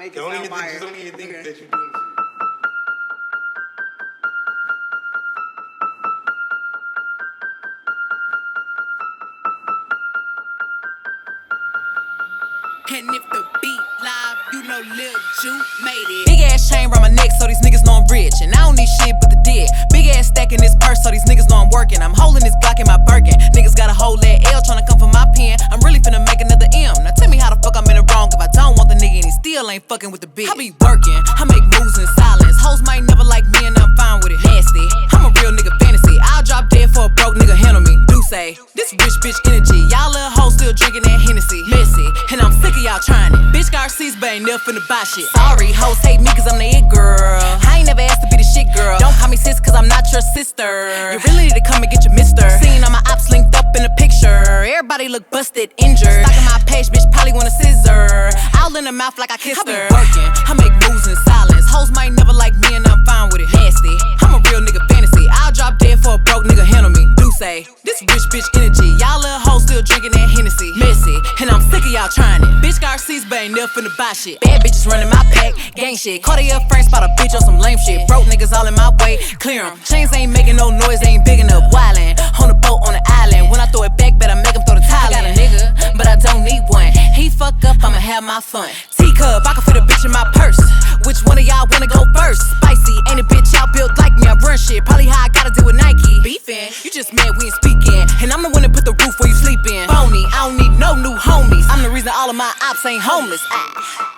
make it sound fire. Just don't even think Okay. that you're doing this. And if the beat live, you know Lil Ju made it. Big ass chain around my neck so these niggas know I'm rich. And I don't need shit but the dick. Big ass stack in this purse so these niggas know I'm working. I'm holding this Glock in my Birkin. Niggas gotta hold that L tryna come for my pen. I'm really finna make another M. Now tell me how the fuck I'm in the wrong if I don't want the nigga and he still ain't fucking with the bitch. I be working, I make moves in silence. Hoes might never like me and I'm fine with it. Nasty, I'm a real nigga fantasy. I'll drop dead for a broke nigga handle me. Do say, this rich bitch energy. Y'all little hoes still drinking that Hennessy. Messy, and I'm sick of y'all trying it. Bitch got receipts but ain't never finna buy shit. Sorry, hoes hate me cause I'm the it girl. I ain't never asked to be the shit girl. Don't call me sis cause I'm not your sister. You really need to come and get your mister. Seen all my ops linked up in a picture. Everybody look busted, injured. Stalking my page, bitch probably want a scissor. All in the mouth like I kissed her. I be working, I make moves in silence. Hoes might never like me and I'm fine with it. Nasty, I'm a real nigga fantasy. I'll drop dead for a broke nigga handle me. Do say, this rich bitch energy. Y'all little hoes still drinking that Hennessy. Messy, and I'm sick of y'all trying it. Bitch got receipts but ain't never finna buy shit. Bad bitches running my pack, gang shit. Cartier frames spot a bitch on some lame shit. Broke niggas all in my way, clear 'em. Chains ain't making no noise, they ain't big enough. Wildin', on the boat on the island. When I throw it back, better make him throw the tile. I got a nigga, but I don't need one. He fuck up, I'ma have my fun. Teacup, I can fit a bitch in my purse. Which one of y'all wanna go first? Spicy, ain't a bitch out built like me. I run shit, probably how I gotta deal with Nike. Beefin', you just mad we ain't speaking. And I'm the one that put the roof where you sleepin'. Phony, I don't need no new homies. I'm the reason all of my ops ain't homeless.